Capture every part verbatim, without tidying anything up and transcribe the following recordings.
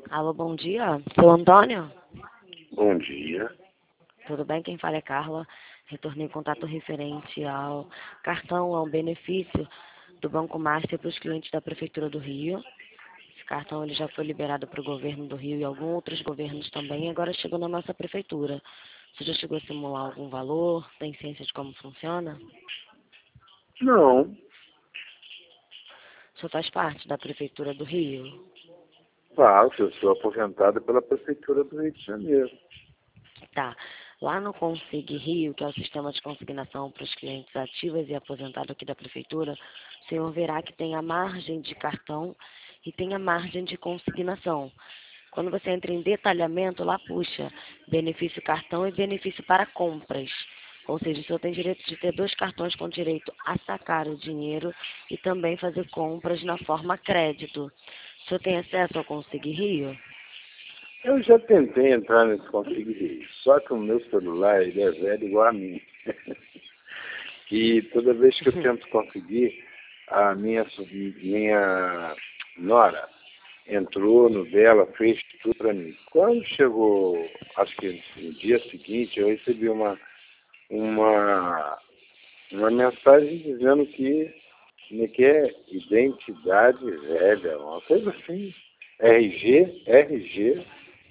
Alô, bom dia. Seu Antônio? Bom dia. Tudo bem? Quem fala é Carla. Retornei contato referente ao cartão, ao benefício do Banco Master para os clientes da Prefeitura do Rio. Esse cartão ele já foi liberado para o governo do Rio e alguns outros governos também. Agora chegou na nossa Prefeitura. Você já chegou a simular algum valor? Tem ciência de como funciona? Não. O senhor faz parte da Prefeitura do Rio? Faço, eu sou aposentado pela Prefeitura do Rio de Janeiro. Tá. Lá no Consig Rio, que é o sistema de consignação para os clientes ativos e aposentados aqui da Prefeitura, o senhor verá que tem a margem de cartão e tem a margem de consignação. Quando você entra em detalhamento, lá puxa benefício cartão e benefício para compras. Ou seja, o senhor tem direito de ter dois cartões com direito a sacar o dinheiro e também fazer compras na forma crédito. O senhor tem acesso ao Consig Rio? Eu já tentei entrar nesse Consig Rio, só que o meu celular ele é velho igual a mim. E toda vez que eu tento conseguir, a minha, minha nora entrou no dela, fez tudo para mim. Quando chegou, acho que no dia seguinte, eu recebi uma, uma, uma mensagem dizendo que me quer identidade velha, uma coisa assim. R G, R G,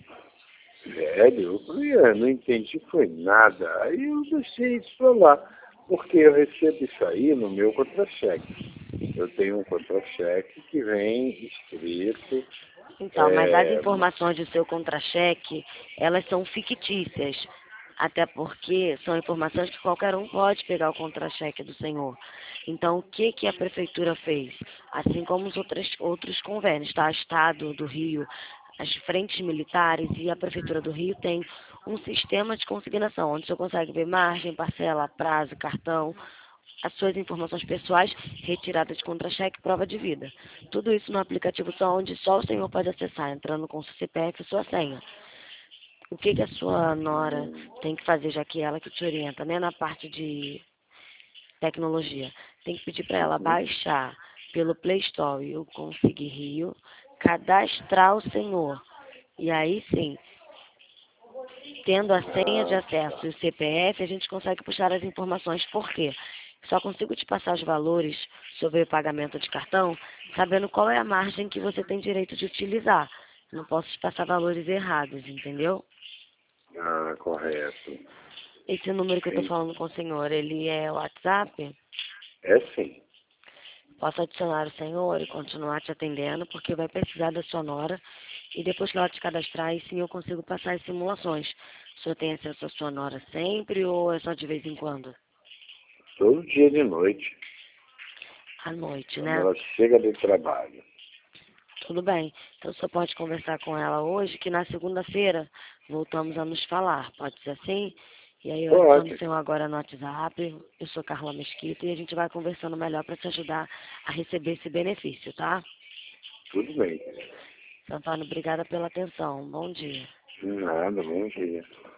velho. Eu falei, "Ah, não entendi, foi nada." Aí eu deixei isso pra lá, porque eu recebo isso aí no meu contra-cheque. Eu tenho um contra-cheque que vem escrito. Então, mas as É, informações do seu contra-cheque, elas são fictícias, até porque são informações que qualquer um pode pegar o contra-cheque do senhor. Então, o que, que a prefeitura fez? Assim como os outros, outros convênios, tá? Estado do Rio, as frentes militares e a prefeitura do Rio tem um sistema de consignação, onde o senhor consegue ver margem, parcela, prazo, cartão, as suas informações pessoais, retirada de contra-cheque, prova de vida. Tudo isso no aplicativo só onde só o senhor pode acessar, entrando com o seu C P F e sua senha. O que, que a sua nora tem que fazer, já que é ela que te orienta, né, na parte de tecnologia? Tem que pedir para ela baixar pelo Play Store o Consig Rio, cadastrar o senhor. E aí sim, tendo a senha de ah, acesso e o C P F, a gente consegue puxar as informações. Por quê? Só consigo te passar os valores sobre o pagamento de cartão, sabendo qual é a margem que você tem direito de utilizar. Não posso te passar valores errados, entendeu? ah, correto. Esse número que eu estou Sim, falando com o senhor, ele é o WhatsApp? é sim. Posso adicionar o senhor e continuar te atendendo, porque vai precisar da sua nora. E depois que ela te cadastrar, aí sim eu consigo passar as simulações. O senhor tem acesso à sua nora sempre ou é só de vez em quando? Todo dia de noite, À noite, quando né? ela chega do trabalho. Tudo bem. Então você pode conversar com ela hoje, que na segunda-feira voltamos a nos falar. Pode ser assim? E aí eu adiciono o Pode, senhor agora no WhatsApp. Eu sou Carla Mesquita e a gente vai conversando melhor para te ajudar a receber esse benefício, tá? tudo bem. Seu Antônio, obrigada pela atenção. Bom dia. Nada, bom dia.